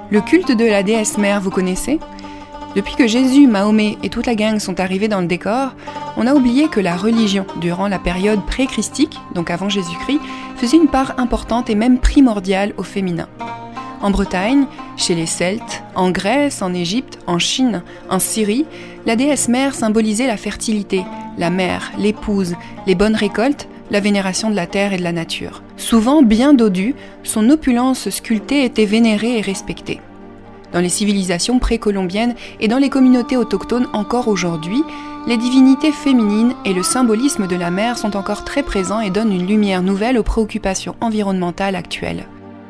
Le culte de la déesse mère, vous connaissez ? Depuis que Jésus, Mahomet et toute la gang sont arrivés dans le décor, on a oublié que la religion, durant la période pré-christique, donc avant Jésus-Christ, faisait une part importante et même primordiale au féminin. En Bretagne, chez les Celtes, en Grèce, en Égypte, en Chine, en Syrie, la déesse mère symbolisait la fertilité, la mère, l'épouse, les bonnes récoltes, la vénération de la terre et de la nature. Souvent bien dodue, son opulence sculptée était vénérée et respectée. Dans les civilisations précolombiennes et dans les communautés autochtones encore aujourd'hui, les divinités féminines et le symbolisme de la mère sont encore très présents et donnent une lumière nouvelle aux préoccupations environnementales actuelles.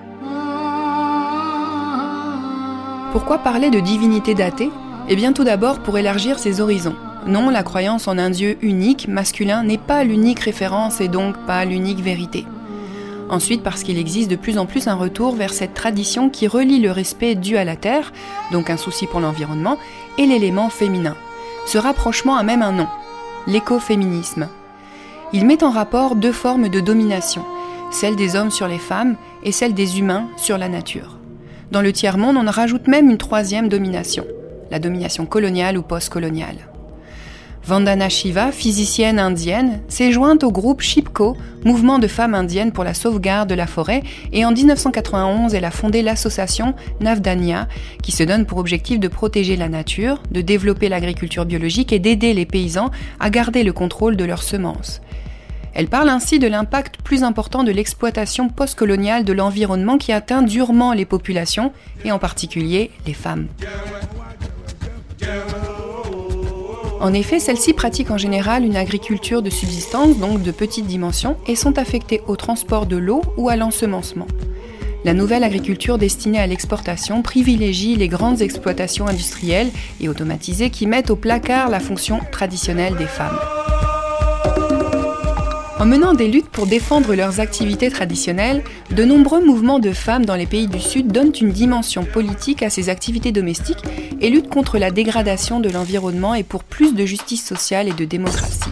Pourquoi parler de divinité datée ? Eh bien tout d'abord pour élargir ses horizons. Non, la croyance en un Dieu unique, masculin, n'est pas l'unique référence et donc pas l'unique vérité. Ensuite, parce qu'il existe de plus en plus un retour vers cette tradition qui relie le respect dû à la terre, donc un souci pour l'environnement, et l'élément féminin. Ce rapprochement a même un nom, l'écoféminisme. Il met en rapport deux formes de domination, celle des hommes sur les femmes et celle des humains sur la nature. Dans le tiers-monde, on en rajoute même une troisième domination, la domination coloniale ou post-coloniale. Vandana Shiva, physicienne indienne, s'est jointe au groupe Chipko, mouvement de femmes indiennes pour la sauvegarde de la forêt, et en 1991, elle a fondé l'association Navdanya, qui se donne pour objectif de protéger la nature, de développer l'agriculture biologique et d'aider les paysans à garder le contrôle de leurs semences. Elle parle ainsi de l'impact plus important de l'exploitation postcoloniale de l'environnement qui atteint durement les populations, et en particulier les femmes. En effet, celles-ci pratiquent en général une agriculture de subsistance, donc de petite dimension, et sont affectées au transport de l'eau ou à l'ensemencement. La nouvelle agriculture destinée à l'exportation privilégie les grandes exploitations industrielles et automatisées qui mettent au placard la fonction traditionnelle des femmes. En menant des luttes pour défendre leurs activités traditionnelles, de nombreux mouvements de femmes dans les pays du Sud donnent une dimension politique à ces activités domestiques et luttent contre la dégradation de l'environnement et pour plus de justice sociale et de démocratie.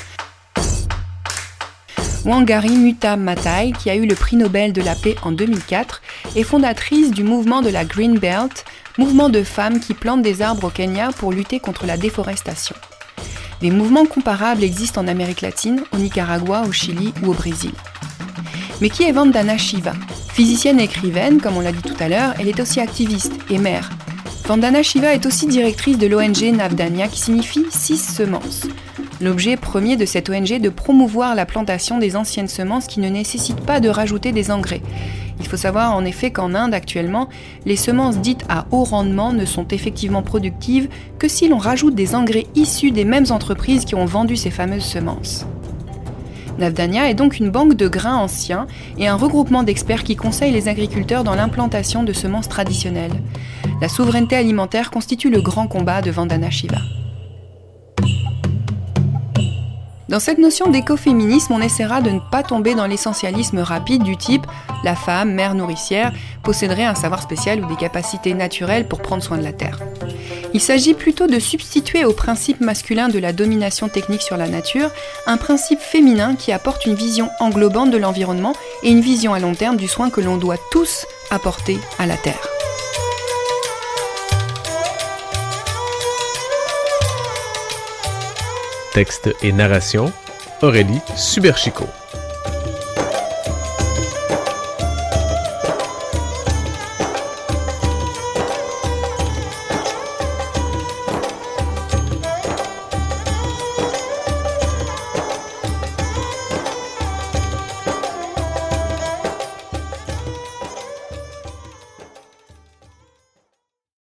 Wangari Maathai Maathai, qui a eu le prix Nobel de la paix en 2004, est fondatrice du mouvement de la Green Belt, mouvement de femmes qui plantent des arbres au Kenya pour lutter contre la déforestation. Des mouvements comparables existent en Amérique latine, au Nicaragua, au Chili ou au Brésil. Mais qui est Vandana Shiva ? Physicienne et écrivaine, comme on l'a dit tout à l'heure, elle est aussi activiste et mère. Vandana Shiva est aussi directrice de l'ONG Navdanya, qui signifie 6 semences. L'objet premier de cette ONG est de promouvoir la plantation des anciennes semences qui ne nécessitent pas de rajouter des engrais. Il faut savoir en effet qu'en Inde actuellement, les semences dites à haut rendement ne sont effectivement productives que si l'on rajoute des engrais issus des mêmes entreprises qui ont vendu ces fameuses semences. Navdanya est donc une banque de grains anciens et un regroupement d'experts qui conseillent les agriculteurs dans l'implantation de semences traditionnelles. La souveraineté alimentaire constitue le grand combat de Vandana Shiva. Dans cette notion d'écoféminisme, on essaiera de ne pas tomber dans l'essentialisme rapide du type « la femme, mère nourricière, posséderait un savoir spécial ou des capacités naturelles pour prendre soin de la terre ». Il s'agit plutôt de substituer au principe masculin de la domination technique sur la nature un principe féminin qui apporte une vision englobante de l'environnement et une vision à long terme du soin que l'on doit tous apporter à la terre. Texte et narration, Aurélie Suberchico.